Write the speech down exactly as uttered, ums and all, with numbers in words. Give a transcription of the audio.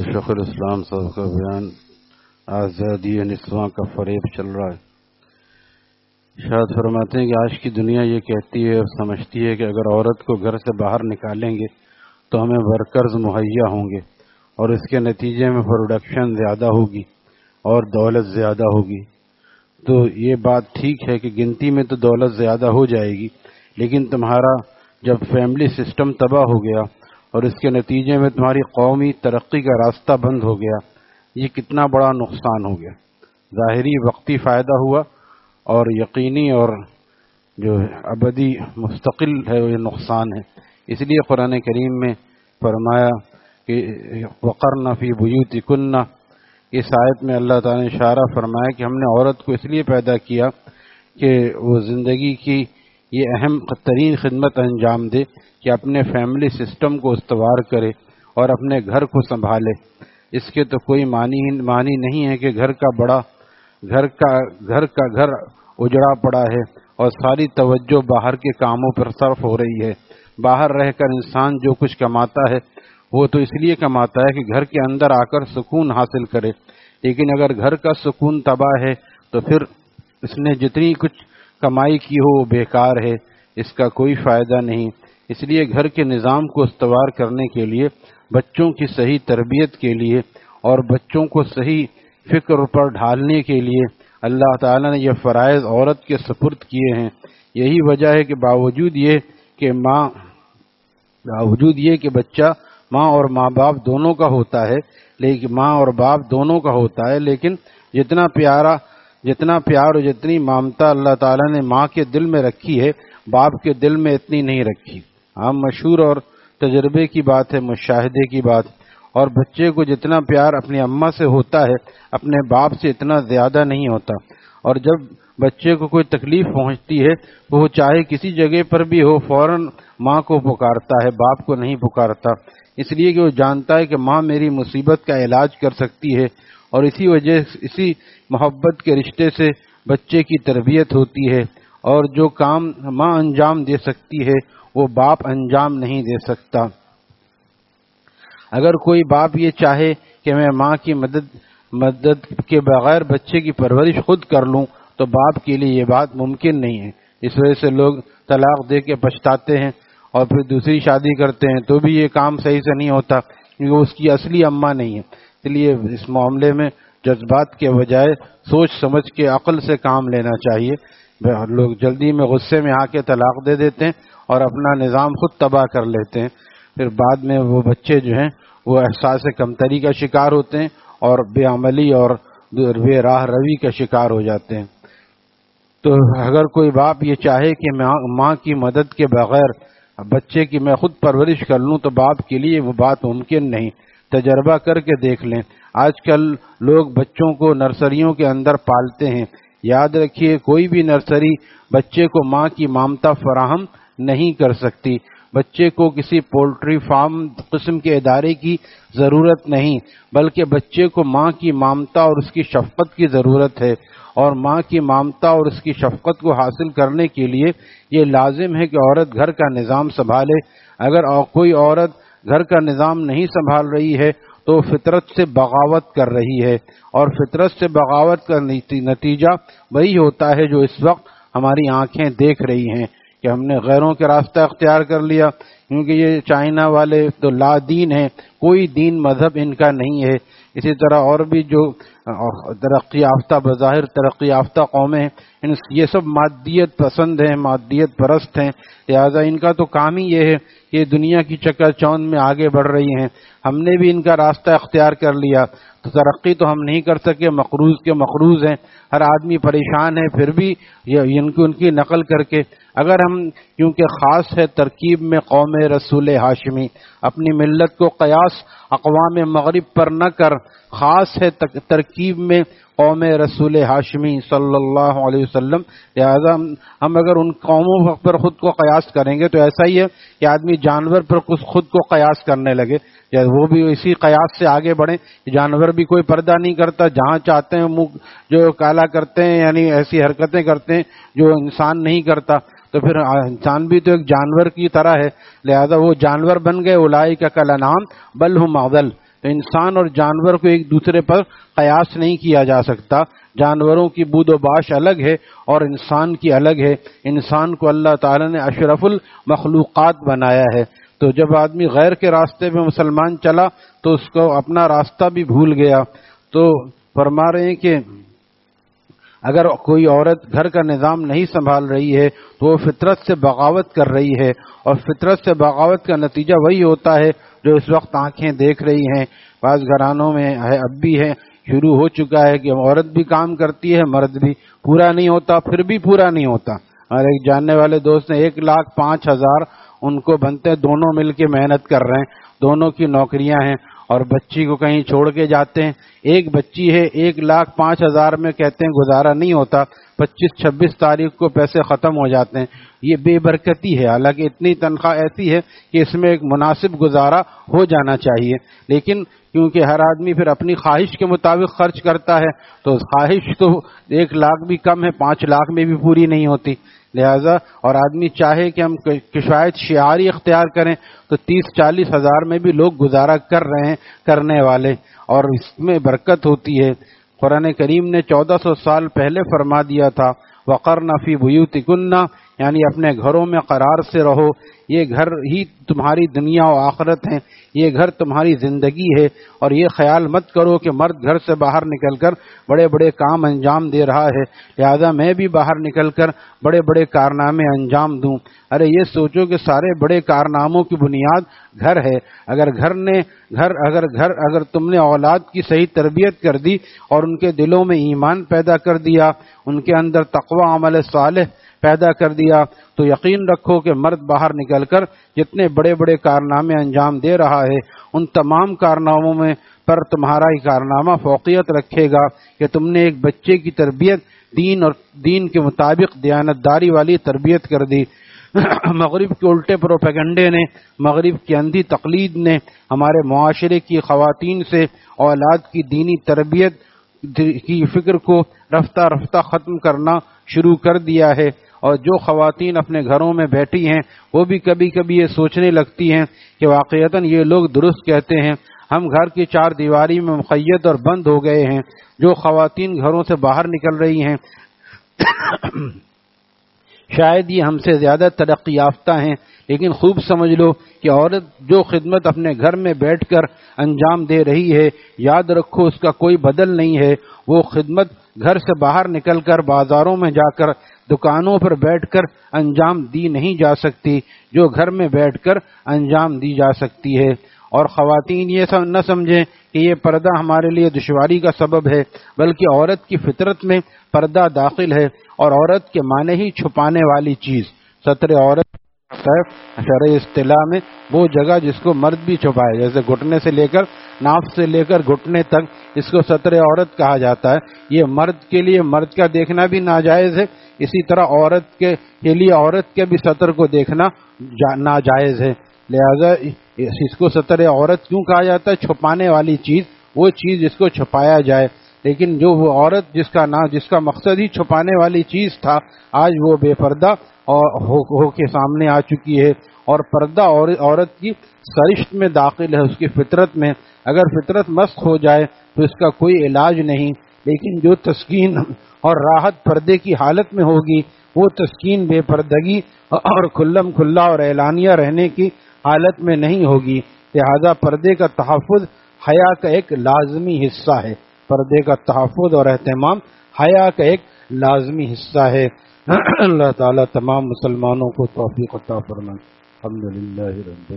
شیخ الاسلام صاحب کا بیان آزادی نسواں کا فریب چل رہا ہے. شاید فرماتے ہیں کہ آج کی دنیا یہ کہتی ہے اور سمجھتی ہے کہ اگر عورت کو گھر سے باہر نکالیں گے تو ہمیں ورکرز مہیا ہوں گے اور اس کے نتیجے میں پروڈکشن زیادہ ہوگی اور دولت زیادہ ہوگی. تو یہ بات ٹھیک ہے کہ گنتی میں تو دولت زیادہ ہو جائے گی، لیکن تمہارا جب فیملی سسٹم تباہ ہو گیا اور اس کے نتیجے میں تمہاری قومی ترقی کا راستہ بند ہو گیا، یہ کتنا بڑا نقصان ہو گیا. ظاہری وقتی فائدہ ہوا اور یقینی اور جو ابدی مستقل ہے وہ نقصان ہے. اس لیے قرآن کریم میں فرمایا کہ وقرن فی بیوتکن، اس آیت میں اللہ تعالیٰ نے اشارہ فرمایا کہ ہم نے عورت کو اس لیے پیدا کیا کہ وہ زندگی کی یہ اہم ترین خدمت انجام دے کہ اپنے فیملی سسٹم کو استوار کرے اور اپنے گھر کو سنبھالے. اس کے تو کوئی معنی معنی نہیں ہے کہ گھر کا بڑا گھر کا گھر کا گھر اجڑا پڑا ہے اور ساری توجہ باہر کے کاموں پر صرف ہو رہی ہے. باہر رہ کر انسان جو کچھ کماتا ہے وہ تو اس لیے کماتا ہے کہ گھر کے اندر آ کر سکون حاصل کرے، لیکن اگر گھر کا سکون تباہ ہے تو پھر اس نے جتنی کچھ کمائی کی ہو وہ بیکار ہے، اس کا کوئی فائدہ نہیں. اس لیے گھر کے نظام کو استوار کرنے کے لیے، بچوں کی صحیح تربیت کے لیے اور بچوں کو صحیح فکر پر ڈھالنے کے لیے اللہ تعالیٰ نے یہ فرائض عورت کے سپرد کیے ہیں. یہی وجہ ہے کہ باوجود یہ کہ ماں باوجود یہ کہ بچہ ماں اور ماں باپ دونوں کا ہوتا ہے لیکن ماں اور باپ دونوں کا ہوتا ہے لیکن جتنا پیارا جتنا پیار اور جتنی ممتا اللہ تعالیٰ نے ماں کے دل میں رکھی ہے باپ کے دل میں اتنی نہیں رکھی. ہاں مشہور اور تجربے کی بات ہے، مشاہدے کی بات. اور بچے کو جتنا پیار اپنی اماں سے ہوتا ہے اپنے باپ سے اتنا زیادہ نہیں ہوتا. اور جب بچے کو کوئی تکلیف پہنچتی ہے تو وہ چاہے کسی جگہ پر بھی ہو فوراً ماں کو پکارتا ہے، باپ کو نہیں پکارتا، اس لیے کہ وہ جانتا ہے کہ ماں میری مصیبت کا علاج کر سکتی ہے. اور اسی وجہ اسی محبت کے رشتے سے بچے کی تربیت ہوتی ہے. اور جو کام ماں انجام دے سکتی ہے وہ باپ انجام نہیں دے سکتا. اگر کوئی باپ یہ چاہے کہ میں ماں کی مدد مدد کے بغیر بچے کی پرورش خود کر لوں تو باپ کے لیے یہ بات ممکن نہیں ہے. اس وجہ سے لوگ طلاق دے کے پچھتاتے ہیں اور پھر دوسری شادی کرتے ہیں تو بھی یہ کام صحیح سے نہیں ہوتا کیونکہ اس کی اصلی اماں نہیں ہے. اس لیے اس معاملے میں جذبات کے بجائے سوچ سمجھ کے عقل سے کام لینا چاہیے. لوگ جلدی میں غصے میں آ کے طلاق دے دیتے ہیں اور اپنا نظام خود تباہ کر لیتے ہیں. پھر بعد میں وہ بچے جو ہیں وہ احساس کمتری کا شکار ہوتے ہیں اور بے عملی اور بے راہ روی کا شکار ہو جاتے ہیں. تو اگر کوئی باپ یہ چاہے کہ ماں کی مدد کے بغیر بچے کی میں خود پرورش کر لوں تو باپ کے لیے وہ بات ممکن نہیں. تجربہ کر کے دیکھ لیں. آج کل لوگ بچوں کو نرسریوں کے اندر پالتے ہیں. یاد رکھیے کوئی بھی نرسری بچے کو ماں کی ممتا فراہم نہیں کر سکتی. بچے کو کسی پولٹری فارم قسم کے ادارے کی ضرورت نہیں بلکہ بچے کو ماں کی ممتا اور اس کی شفقت کی ضرورت ہے. اور ماں کی ممتا اور اس کی شفقت کو حاصل کرنے کے لیے یہ لازم ہے کہ عورت گھر کا نظام سنبھالے. اگر کوئی عورت گھر کا نظام نہیں سنبھال رہی ہے تو فطرت سے بغاوت کر رہی ہے اور فطرت سے بغاوت کا نتیجہ وہی ہوتا ہے جو اس وقت ہماری آنکھیں دیکھ رہی ہیں کہ ہم نے غیروں کے راستہ اختیار کر لیا. کیونکہ یہ چائنا والے تو لا دین ہیں، کوئی دین مذہب ان کا نہیں ہے. اسی طرح اور بھی جو ترقی یافتہ بظاہر ترقی یافتہ قومیں ہیں یہ سب مادیت پسند ہیں، مادیت پرست ہیں. لہٰذا ان کا تو کام ہی یہ ہے کہ دنیا کی چکا چوند میں آگے بڑھ رہی ہیں. ہم نے بھی ان کا راستہ اختیار کر لیا تو ترقی تو ہم نہیں کر سکے، مقروض کے مقروض ہیں، ہر آدمی پریشان ہے، پھر بھی ان کی ان کی نقل کر کے اگر ہم کیونکہ خاص ہے ترکیب میں قوم رسول ہاشمی، اپنی ملت کو قیاس اقوام مغرب پر نہ کر، خاص ہے ترکیب میں قوم رسول ہاشمی صلی اللہ علیہ وسلم. لہذا ہم اگر ان قوموں پر خود کو قیاس کریں گے تو ایسا ہی ہے کہ آدمی جانور پر خود کو قیاس کرنے لگے یا وہ بھی اسی قیاس سے آگے بڑھیں. جانور بھی کوئی پردہ نہیں کرتا، جہاں چاہتے ہیں منہ جو کالا کرتے ہیں، یعنی ایسی حرکتیں کرتے ہیں جو انسان نہیں کرتا. تو پھر انسان بھی تو ایک جانور کی طرح ہے، لہذا وہ جانور بن گئے. اولئک کالانعام بل ہم اضل. تو انسان اور جانور کو ایک دوسرے پر قیاس نہیں کیا جا سکتا. جانوروں کی بود و باش الگ ہے اور انسان کی الگ ہے. انسان کو اللہ تعالیٰ نے اشرف المخلوقات بنایا ہے. تو جب آدمی غیر کے راستے میں مسلمان چلا تو اس کو اپنا راستہ بھی بھول گیا. تو فرما رہے ہیں کہ اگر کوئی عورت گھر کا نظام نہیں سنبھال رہی ہے تو وہ فطرت سے بغاوت کر رہی ہے، اور فطرت سے بغاوت کا نتیجہ وہی ہوتا ہے جو اس وقت آنکھیں دیکھ رہی ہیں. بعض گھرانوں میں ہے، اب بھی ہے، شروع ہو چکا ہے کہ عورت بھی کام کرتی ہے، مرد بھی. پورا نہیں ہوتا، پھر بھی پورا نہیں ہوتا. اور ایک جاننے والے دوست نے ایک لاکھ پانچ ہزار ان کو بنتے، دونوں مل کے محنت کر رہے ہیں، دونوں کی نوکریاں ہیں اور بچی کو کہیں چھوڑ کے جاتے ہیں. ایک بچی ہے، ایک لاکھ پانچ ہزار میں کہتے ہیں گزارا نہیں ہوتا، پچیس چھبیس تاریخ کو پیسے ختم ہو جاتے ہیں. یہ بے برکتی ہے. حالانکہ اتنی تنخواہ ایسی ہے کہ اس میں ایک مناسب گزارا ہو جانا چاہیے، لیکن کیونکہ ہر آدمی پھر اپنی خواہش کے مطابق خرچ کرتا ہے تو خواہش تو ایک لاکھ بھی کم ہے، پانچ لاکھ میں بھی پوری نہیں ہوتی. لہذا اور آدمی چاہے کہ ہم کفایت شعاری اختیار کریں تو تیس چالیس ہزار میں بھی لوگ گزارا کر رہے ہیں، کرنے والے، اور اس میں برکت ہوتی ہے. قرآن کریم نے چودہ سو سال پہلے فرما دیا تھا وَقَرْنَ فِي بُيُوتِكُنَّ، یعنی اپنے گھروں میں قرار سے رہو. یہ گھر ہی تمہاری دنیا و آخرت ہے، یہ گھر تمہاری زندگی ہے. اور یہ خیال مت کرو کہ مرد گھر سے باہر نکل کر بڑے بڑے کام انجام دے رہا ہے، لہذا میں بھی باہر نکل کر بڑے بڑے کارنامے انجام دوں. ارے یہ سوچو کہ سارے بڑے کارناموں کی بنیاد گھر ہے. اگر گھر نے گھر اگر گھر اگر تم نے اولاد کی صحیح تربیت کر دی اور ان کے دلوں میں ایمان پیدا کر دیا، ان کے اندر تقوی عمل صالح پیدا کر دیا، تو یقین رکھو کہ مرد باہر نکل کر جتنے بڑے بڑے کارنامے انجام دے رہا ہے ان تمام کارناموں میں پر تمہارا ہی کارنامہ فوقیت رکھے گا کہ تم نے ایک بچے کی تربیت دین اور دین کے مطابق دیانتداری والی تربیت کر دی. مغرب کے الٹے پروپیگنڈے نے، مغرب کی اندھی تقلید نے ہمارے معاشرے کی خواتین سے اولاد کی دینی تربیت کی فکر کو رفتہ رفتہ ختم کرنا شروع کر دیا ہے. اور جو خواتین اپنے گھروں میں بیٹھی ہیں وہ بھی کبھی کبھی یہ سوچنے لگتی ہیں کہ واقعتاً یہ لوگ درست کہتے ہیں، ہم گھر کی چار دیواری میں مقید اور بند ہو گئے ہیں. جو خواتین گھروں سے باہر نکل رہی ہیں شاید یہ ہم سے زیادہ ترقی یافتہ ہیں، لیکن خوب سمجھ لو کہ عورت جو خدمت اپنے گھر میں بیٹھ کر انجام دے رہی ہے، یاد رکھو اس کا کوئی بدل نہیں ہے. وہ خدمت گھر سے باہر نکل کر بازاروں میں جا کر دکانوں پر بیٹھ کر انجام دی نہیں جا سکتی جو گھر میں بیٹھ کر انجام دی جا سکتی ہے. اور خواتین یہ نہ سمجھیں کہ یہ پردہ ہمارے لیے دشواری کا سبب ہے، بلکہ عورت کی فطرت میں پردہ داخل ہے، اور عورت کے معنی ہی چھپانے والی چیز. ستر عورت شرعی اصطلاح میں وہ جگہ جس کو مرد بھی چھپائے، جیسے گھٹنے سے لے کر ناف سے لے کر گھٹنے تک اس کو ستر عورت کہا جاتا ہے. یہ مرد کے لیے مرد کا دیکھنا بھی ناجائز ہے، اسی طرح عورت کے لیے عورت کے بھی ستر کو دیکھنا ناجائز ہے. لہذا اس کو ستر عورت کیوں کہا جاتا ہے؟ چھپانے والی چیز، وہ چیز جس کو چھپایا جائے. لیکن جو وہ عورت جس کا نام جس کا مقصد ہی چھپانے والی چیز تھا، آج وہ بے پردہ اور ہو, ہو کے سامنے آ چکی ہے. اور پردہ عورت کی سرشت میں داخل ہے، اس کی فطرت میں. اگر فطرت مسخ ہو جائے تو اس کا کوئی علاج نہیں، لیکن جو تسکین اور راحت پردے کی حالت میں ہوگی وہ تسکین بے پردگی اور کھلم کھلا اور اعلانیہ رہنے کی حالت میں نہیں ہوگی. لہذا پردے کا تحفظ حیا کا ایک لازمی حصہ ہے. پردے کا تحفظ اور اہتمام حیا کا ایک لازمی حصہ ہے. اللہ تعالیٰ تمام مسلمانوں کو توفیق عطا فرمائے. الحمدللہ رب